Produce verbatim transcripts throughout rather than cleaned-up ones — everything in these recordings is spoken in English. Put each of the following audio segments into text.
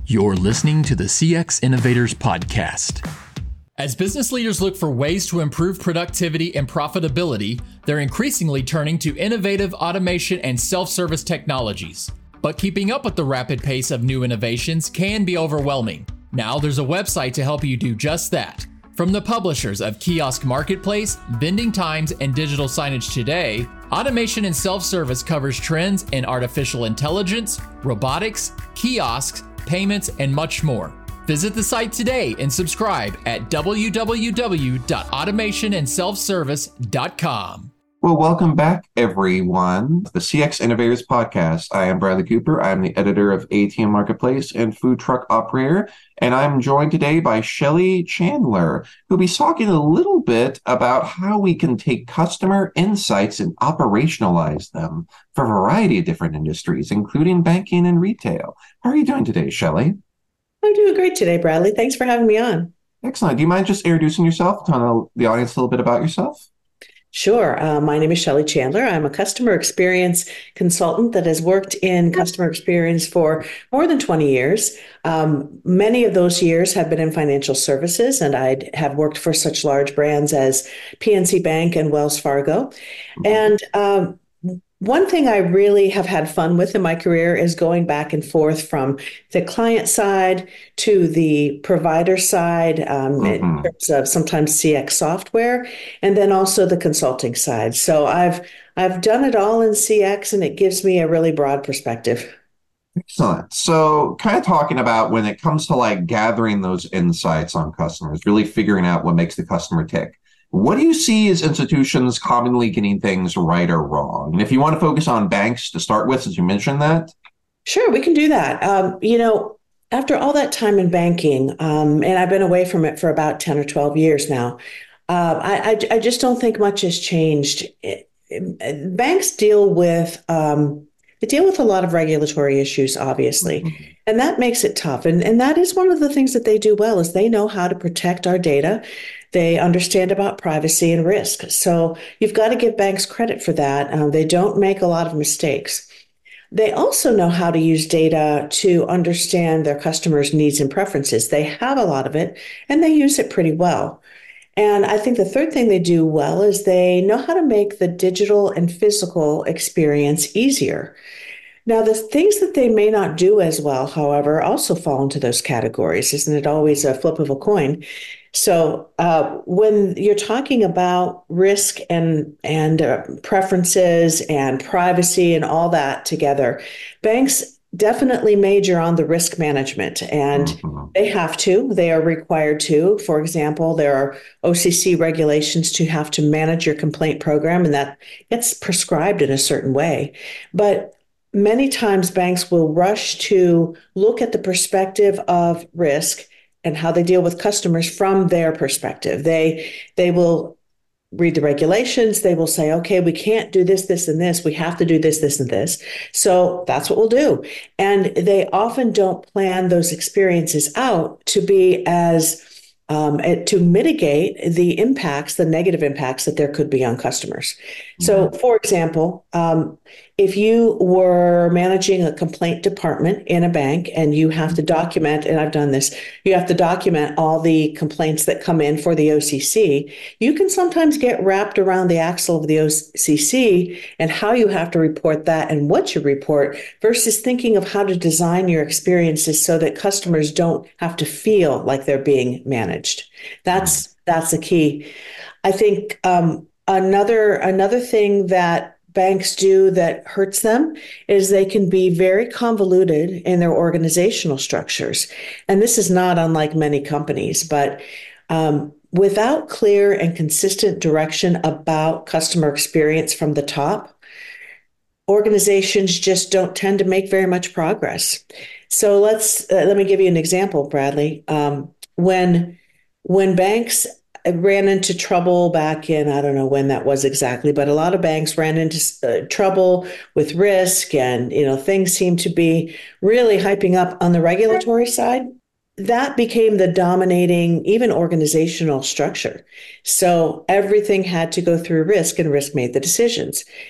You're listening to the C X Innovators Podcast. As business leaders look for ways to improve productivity and profitability, they're increasingly turning to innovative automation and self-service technologies. But keeping up with the rapid pace of new innovations can be overwhelming. Now there's a website to help you do just that. From the publishers of Kiosk Marketplace, Vending Times, and Digital Signage Today, Automation and Self-Service covers trends in artificial intelligence, robotics, kiosks, payments, and much more. Visit the site today and subscribe at w w w dot automation and self service dot com. Well, welcome back, everyone, to the C X Innovators Podcast. I am Bradley Cooper. I'm the editor of A T M Marketplace and Food Truck Operator, and I'm joined today by Shelly Chandler, who'll be talking a little bit about how we can take customer insights and operationalize them for a variety of different industries, including banking and retail. How are you doing today, Shelly? I'm doing great today, Bradley. Thanks for having me on. Excellent. Do you mind just introducing yourself, telling the audience a little bit about yourself? Sure. Uh, my name is Shelly Chandler. I'm a customer experience consultant that has worked in customer experience for more than twenty years. Um, many of those years have been in financial services, and I have worked for such large brands as P N C Bank and Wells Fargo. Mm-hmm. And um, one thing I really have had fun with in my career is going back and forth from the client side to the provider side, um, mm-hmm. in terms of sometimes C X software, and then also the consulting side. So I've I've done it all in C X, and it gives me a really broad perspective. Excellent. So kind of talking about when it comes to like gathering those insights on customers, really figuring out what makes the customer tick. What do you see as institutions commonly getting things right or wrong? And if you want to focus on banks to start with, since you mentioned that. Sure, we can do that. Um, you know, after all that time in banking, um, and I've been away from it for about ten or twelve years now, uh, I, I, I just don't think much has changed. It, it, banks deal with, um, they deal with a lot of regulatory issues, obviously, mm-hmm. and that makes it tough. And, and that is one of the things that they do well is they know how to protect our data. They understand about privacy and risk. So you've got to give banks credit for that. Um, they don't make a lot of mistakes. They also know how to use data to understand their customers' needs and preferences. They have a lot of it, and they use it pretty well. And I think the third thing they do well is they know how to make the digital and physical experience easier. Now, the things that they may not do as well, however, also fall into those categories. Isn't it always a flip of a coin? So uh, when you're talking about risk and and uh, preferences and privacy and all that together, banks definitely major on the risk management, and mm-hmm. they have to. They are required to. For example, there are O C C regulations to have to manage your complaint program, and that gets prescribed in a certain way. But many times banks will rush to look at the perspective of risk and how they deal with customers from their perspective. They they will read the regulations. They will say, okay, we can't do this, this, and this. We have to do this, this, and this. So that's what we'll do. And they often don't plan those experiences out to be as, um, to mitigate the impacts, the negative impacts that there could be on customers. Mm-hmm. So for example, um, if you were managing a complaint department in a bank and you have to document, and I've done this, you have to document all the complaints that come in for the O C C, you can sometimes get wrapped around the axle of the O C C and how you have to report that and what you report versus thinking of how to design your experiences so that customers don't have to feel like they're being managed. That's, that's the key. I think um, another, another thing that banks do that hurts them is they can be very convoluted in their organizational structures. And this is not unlike many companies, but um, without clear and consistent direction about customer experience from the top, organizations just don't tend to make very much progress. So let's, uh, let me give you an example, Bradley. Um, when, when banks ran into trouble back in, I don't know when that was exactly, but a lot of banks ran into uh, trouble with risk and, you know, things seemed to be really hyping up on the regulatory side. That became the dominating, even organizational structure. So everything had to go through risk and risk made the decisions.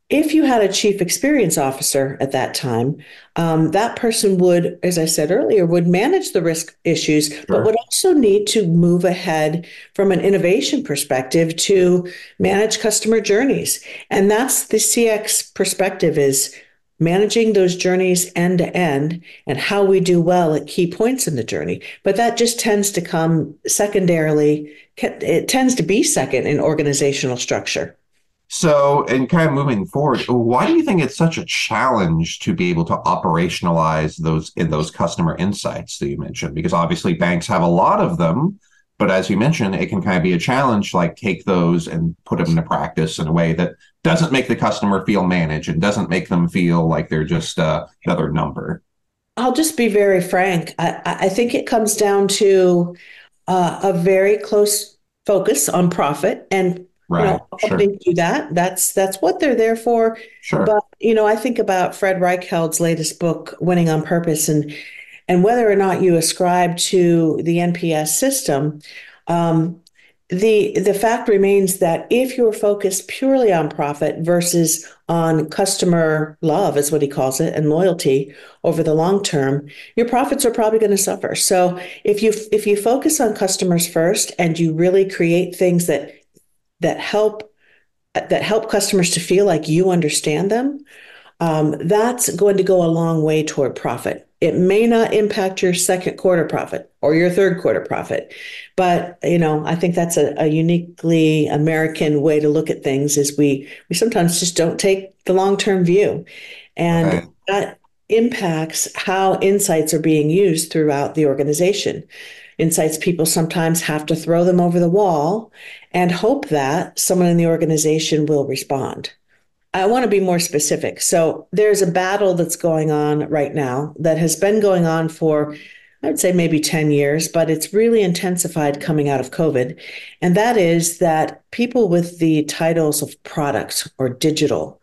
If you had a chief experience officer at that time, um, that person would, as I said earlier, would manage the risk issues, but Sure. would also need to move ahead from an innovation perspective to manage customer journeys. And that's the C X perspective, is managing those journeys end to end and how we do well at key points in the journey. But that just tends to come secondarily, it tends to be second in organizational structure. So, and kind of moving forward, why do you think it's such a challenge to be able to operationalize those in those customer insights that you mentioned? Because obviously banks have a lot of them, but as you mentioned, it can kind of be a challenge, like take those and put them into practice in a way that doesn't make the customer feel managed and doesn't make them feel like they're just uh, another number. I'll just be very frank. I, I think it comes down to uh, a very close focus on profit, and you Right. know, Sure. companies do that. That's that's what they're there for. Sure. But you know, I think about Fred Reichheld's latest book, Winning on Purpose, and and whether or not you ascribe to the N P S system. Um, the the fact remains that if you're focused purely on profit versus on customer love, is what he calls it, and loyalty over the long term, your profits are probably going to suffer. So if you if you focus on customers first and you really create things that that help that help customers to feel like you understand them, um, that's going to go a long way toward profit. It may not impact your second quarter profit or your third quarter profit, but you know, I think that's a, a uniquely American way to look at things. Is we we sometimes just don't take the long term view, and Right. that impacts how insights are being used throughout the organization. Insights people sometimes have to throw them over the wall and hope that someone in the organization will respond. I want to be more specific. So there's a battle that's going on right now that has been going on for, I would say, maybe ten years, but it's really intensified coming out of COVID. And that is that people with the titles of product or digital,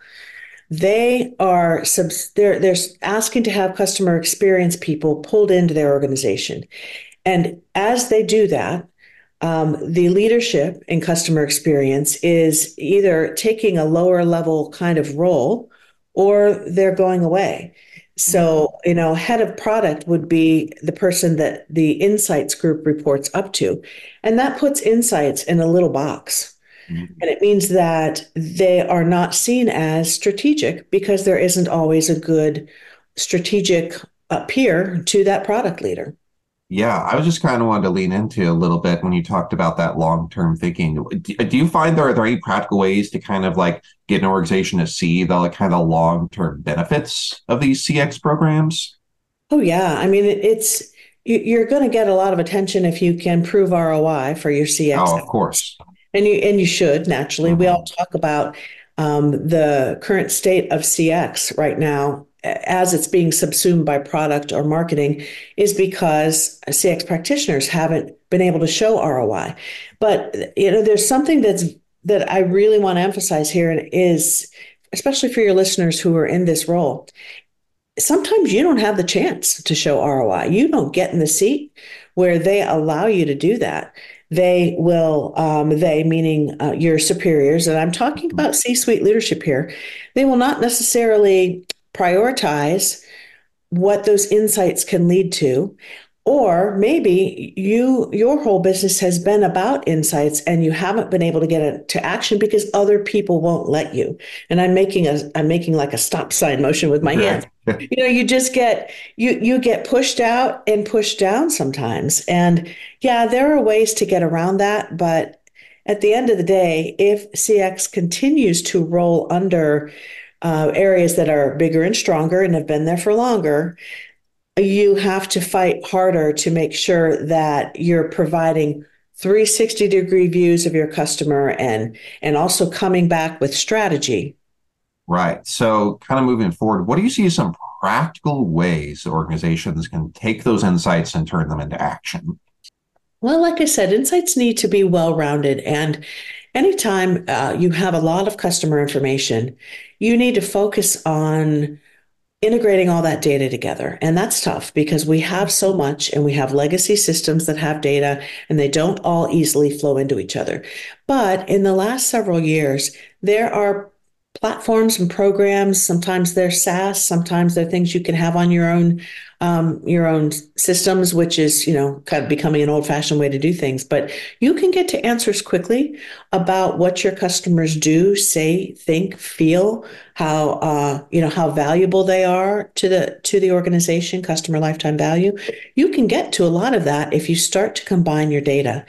they are subs- they're they're asking to have customer experience people pulled into their organization. And as they do that, um, the leadership in customer experience is either taking a lower level kind of role or they're going away. So, you know, head of product would be the person that the insights group reports up to. And that puts insights in a little box. Mhm. And it means that they are not seen as strategic because there isn't always a good strategic uh, peer to that product leader. Yeah, I was just kind of wanted to lean into a little bit when you talked about that long-term thinking. Do, do you find there are there any practical ways to kind of like get an organization to see the like kind of long-term benefits of these C X programs? Oh yeah, I mean it, it's you, you're going to get a lot of attention if you can prove R O I for your C X, Oh, of course. and you and you should naturally. We all Hmm. talk about um, the current state of C X right now as it's being subsumed by product or marketing is because C X practitioners haven't been able to show R O I. But you know, there's something that's that I really want to emphasize here, and is especially for your listeners who are in this role, sometimes you don't have the chance to show R O I. You don't get in the seat where they allow you to do that. They will, um, they meaning uh, your superiors, and I'm talking about C suite leadership here, they will not necessarily prioritize what those insights can lead to. Or maybe you your whole business has been about insights and you haven't been able to get it to action because other people won't let you. And I'm making a I'm making like a stop sign motion with my Okay. hands. You know, you just get you you get pushed out and pushed down sometimes. And yeah, there are ways to get around that, but at the end of the day, if C X continues to roll under uh, areas that are bigger and stronger and have been there for longer, you have to fight harder to make sure that you're providing three hundred sixty degree views of your customer, and and also coming back with strategy. Right. So, kind of moving forward, what do you see as some practical ways organizations can take those insights and turn them into action? Well, like I said, insights need to be well rounded. And anytime uh, you have a lot of customer information, you need to focus on integrating all that data together. And that's tough because we have so much and we have legacy systems that have data and they don't all easily flow into each other. But in the last several years, there are platforms and programs. Sometimes they're SaaS, sometimes they're things you can have on your own um, your own systems, which is, you know, kind of becoming an old-fashioned way to do things. But you can get to answers quickly about what your customers do, say, think, feel, how uh, you know, how valuable they are to the to the organization, customer lifetime value. You can get to a lot of that if you start to combine your data.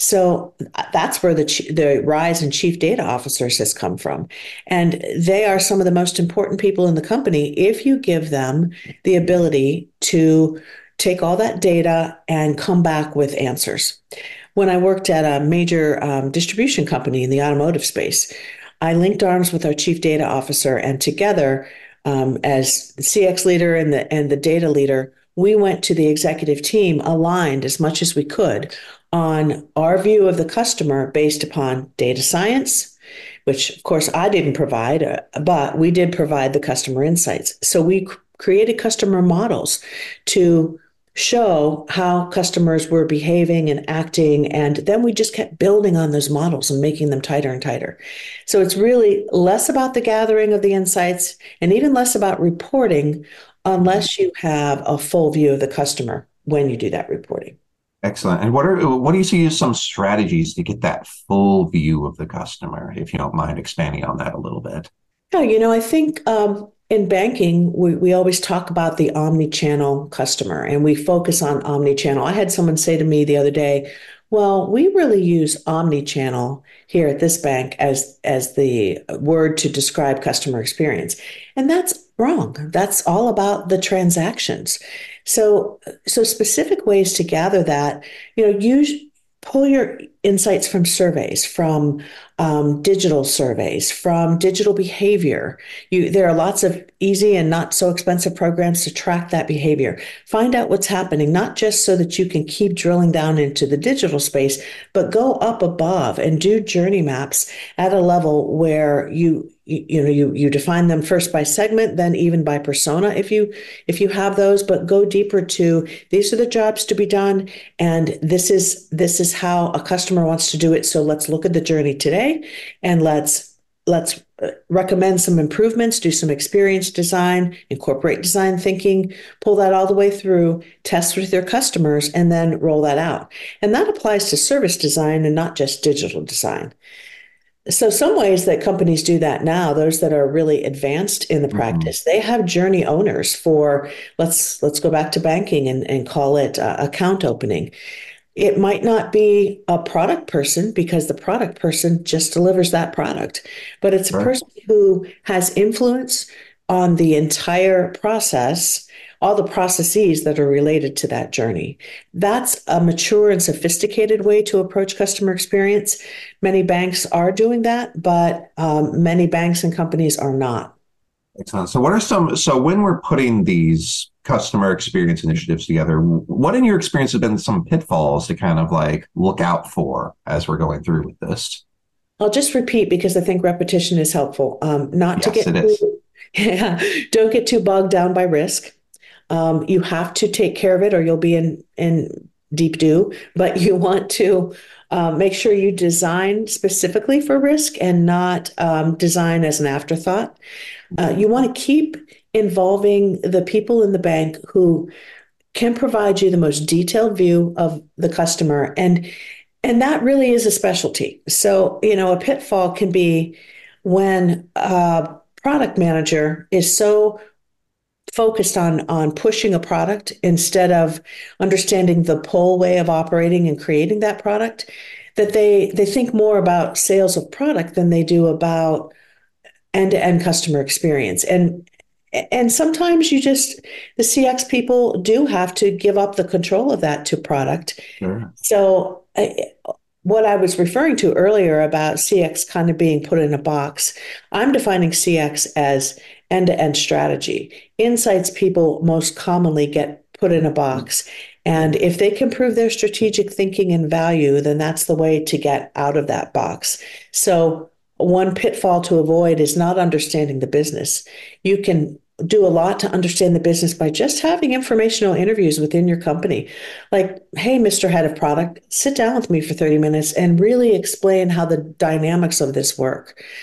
So that's where the the rise in chief data officers has come from. And they are some of the most important people in the company if you give them the ability to take all that data and come back with answers. When I worked at a major um, distribution company in the automotive space, I linked arms with our chief data officer, and together, um, as C X leader and the and the data leader, we went to the executive team aligned as much as we could on our view of the customer based upon data science, which of course I didn't provide, uh, but we did provide the customer insights. So we c- created customer models to show how customers were behaving and acting. And then we just kept building on those models and making them tighter and tighter. So it's really less about the gathering of the insights and even less about reporting unless you have a full view of the customer when you do that reporting. Excellent. And what are what do you see as some strategies to get that full view of the customer, if you don't mind expanding on that a little bit? Yeah, you know, I think um, in banking, we, we always talk about the omni-channel customer and we focus on omni-channel. I had someone say to me the other day, well, we really use omni-channel here at this bank as, as the word to describe customer experience. And that's wrong. That's all about the transactions. So, so specific ways to gather that, you know, use pull your insights from surveys, from um, digital surveys, from digital behavior. You, there are lots of easy and not so expensive programs to track that behavior. Find out what's happening, not just so that you can keep drilling down into the digital space, but go up above and do journey maps at a level where you You, you know, you you define them first by segment, then even by persona if you if you have those, but go deeper to these are the jobs to be done, and this is this is how a customer wants to do it. So let's look at the journey today, and let's let's recommend some improvements, do some experience design, incorporate design thinking, pull that all the way through, test with your customers, and then roll that out. And that applies to service design and not just digital design. So some ways that companies do that now, those that are really advanced in the practice, mm-hmm. they have journey owners for, let's let's go back to banking and, and call it uh, account opening. It might not be a product person because the product person just delivers that product, but it's a right. person who has influence on the entire process, all the processes that are related to that journey. That's a mature and sophisticated way to approach customer experience. Many banks are doing that, but um, many banks and companies are not. Excellent. So what are some, so when we're putting these customer experience initiatives together, what in your experience have been some pitfalls to kind of like look out for as we're going through with this? I'll just repeat because I think repetition is helpful. Um, not yes, to get it is. Yeah, don't get too bogged down by risk. Um, you have to take care of it or you'll be in, in deep doo, but you want to uh, make sure you design specifically for risk and not um, design as an afterthought. Uh, you want to keep involving the people in the bank who can provide you the most detailed view of the customer. And, and that really is a specialty. So, you know, a pitfall can be when a product manager is so focused on on pushing a product instead of understanding the pull way of operating and creating that product, that they they think more about sales of product than they do about end-to-end customer experience. And and sometimes you just, the C X people do have to give up the control of that to product. Sure. So I, what I was referring to earlier about C X kind of being put in a box, I'm defining C X as end-to-end strategy. Insights people most commonly get put in a box. And if they can prove their strategic thinking and value, then that's the way to get out of that box. So one pitfall to avoid is not understanding the business. You can do a lot to understand the business by just having informational interviews within your company. Like, hey, Mister Head of Product, sit down with me for thirty minutes and really explain how the dynamics of this work.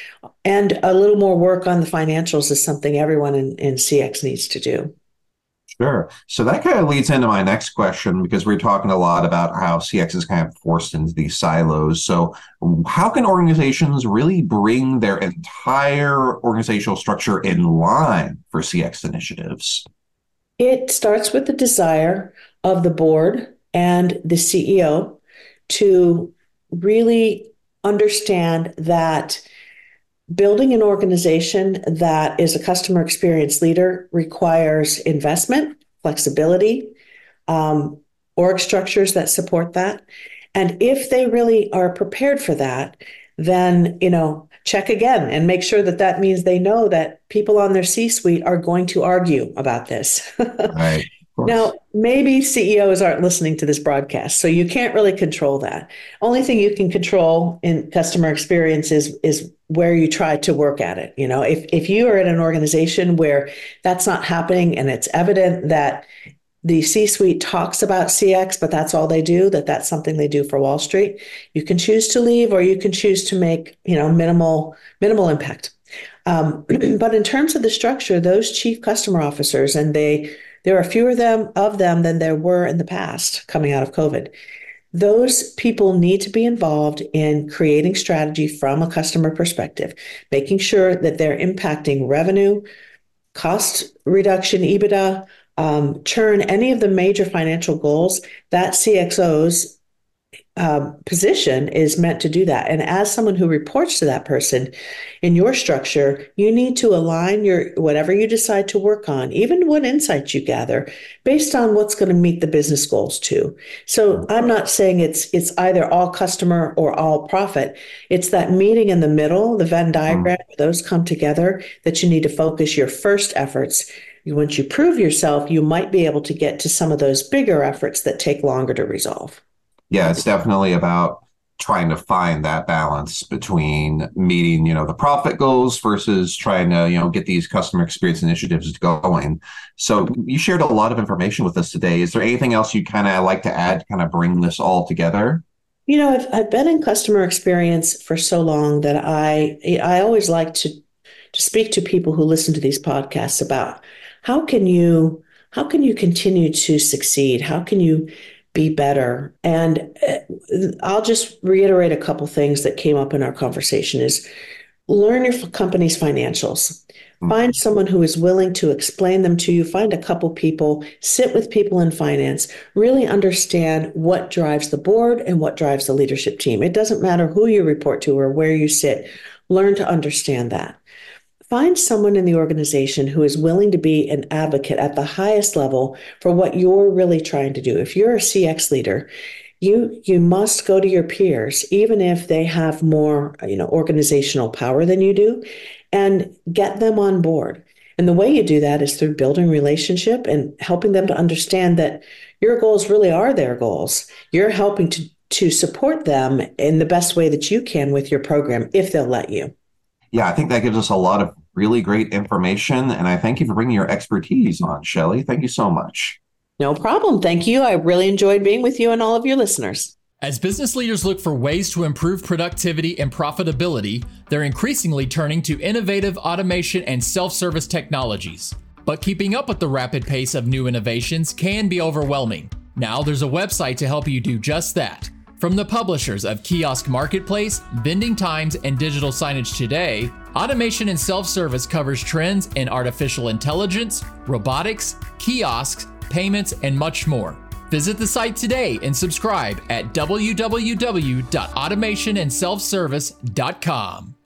And a little more work on the financials is something everyone in, in C X needs to do. Sure. So that kind of leads into my next question, because we're talking a lot about how C X is kind of forced into these silos. So how can organizations really bring their entire organizational structure in line for C X initiatives? It starts with the desire of the board and the C E O to really understand that building an organization that is a customer experience leader requires investment, flexibility, um, org structures that support that. And if they really are prepared for that, then, you know, check again and make sure that that means they know that people on their C-suite are going to argue about this. Right. Now, maybe C E Os aren't listening to this broadcast, so you can't really control that. Only thing you can control in customer experience is, is where you try to work at it. You know, if, if you are in an organization where that's not happening and it's evident that the C-suite talks about C X, but that's all they do, that that's something they do for Wall Street, you can choose to leave or you can choose to make, you know, minimal, minimal impact. Um, but in terms of the structure, those chief customer officers, and they There are fewer of them, of them than there were in the past coming out of COVID. Those people need to be involved in creating strategy from a customer perspective, making sure that they're impacting revenue, cost reduction, EBITDA, um, churn, any of the major financial goals. That C X O's Um, position is meant to do that. And as someone who reports to that person in your structure, you need to align your whatever you decide to work on, even what insights you gather, based on what's going to meet the business goals too. So I'm not saying it's it's either all customer or all profit. It's that meeting in the middle, the Venn diagram, mm. those come together, that you need to focus your first efforts. Once you prove yourself, you might be able to get to some of those bigger efforts that take longer to resolve. Yeah, it's definitely about trying to find that balance between meeting, you know, the profit goals versus trying to, you know, get these customer experience initiatives going. So you shared a lot of information with us today. Is there anything else you kind of like to add to kind of bring this all together? You know, I've, I've been in customer experience for so long that I I always like to to speak to people who listen to these podcasts about how can you how can you continue to succeed? How can you be better? And I'll just reiterate a couple things that came up in our conversation is learn your company's financials. Find someone who is willing to explain them to you. Find a couple people, sit with people in finance, really understand what drives the board and what drives the leadership team. It doesn't matter who you report to or where you sit. Learn to understand that. Find someone in the organization who is willing to be an advocate at the highest level for what you're really trying to do. If you're a C X leader, you you must go to your peers, even if they have more, you know, organizational power than you do, and get them on board. And the way you do that is through building relationship and helping them to understand that your goals really are their goals. You're helping to to support them in the best way that you can with your program, if they'll let you. Yeah, I think that gives us a lot of really great information. And I thank you for bringing your expertise on, Shelley. Thank you so much. No problem. Thank you. I really enjoyed being with you and all of your listeners. As business leaders look for ways to improve productivity and profitability, they're increasingly turning to innovative automation and self-service technologies. But keeping up with the rapid pace of new innovations can be overwhelming. Now there's a website to help you do just that. From the publishers of Kiosk Marketplace, Vending Times, and Digital Signage Today, Automation and Self-Service covers trends in artificial intelligence, robotics, kiosks, payments, and much more. Visit the site today and subscribe at w w w dot automation and self service dot com.